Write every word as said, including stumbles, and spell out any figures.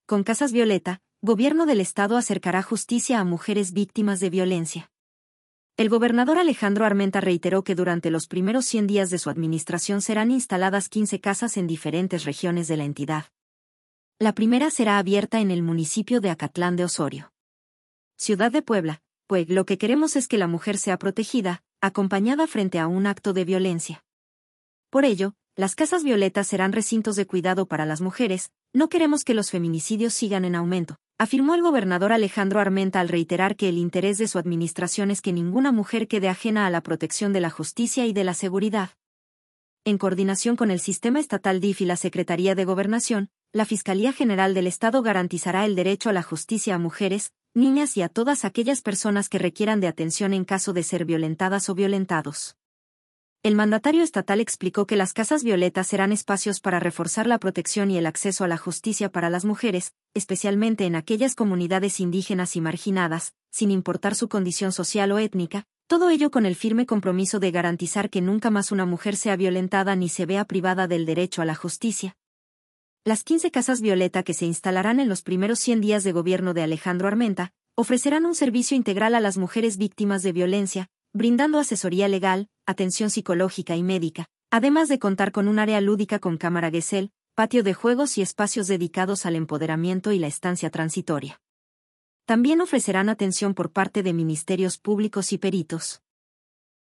Con Casas Violeta, Gobierno del Estado acercará justicia a mujeres víctimas de violencia. El gobernador Alejandro Armenta reiteró que durante los primeros cien días de su administración serán instaladas quince casas en diferentes regiones de la entidad. La primera será abierta en el municipio de Acatlán de Osorio, Ciudad de Puebla, pues lo que queremos es que la mujer sea protegida, acompañada frente a un acto de violencia. Por ello, las Casas Violetas serán recintos de cuidado para las mujeres, no queremos que los feminicidios sigan en aumento, afirmó el gobernador Alejandro Armenta al reiterar que el interés de su administración es que ninguna mujer quede ajena a la protección de la justicia y de la seguridad. En coordinación con el Sistema Estatal D I F y la Secretaría de Gobernación, la Fiscalía General del Estado garantizará el derecho a la justicia a mujeres, niñas y a todas aquellas personas que requieran de atención en caso de ser violentadas o violentados. El mandatario estatal explicó que las Casas Violetas serán espacios para reforzar la protección y el acceso a la justicia para las mujeres, especialmente en aquellas comunidades indígenas y marginadas, sin importar su condición social o étnica, todo ello con el firme compromiso de garantizar que nunca más una mujer sea violentada ni se vea privada del derecho a la justicia. Las quince Casas Violeta que se instalarán en los primeros cien días de gobierno de Alejandro Armenta, ofrecerán un servicio integral a las mujeres víctimas de violencia, brindando asesoría legal, atención psicológica y médica, además de contar con un área lúdica con cámara Gesell, patio de juegos y espacios dedicados al empoderamiento y la estancia transitoria. También ofrecerán atención por parte de ministerios públicos y peritos.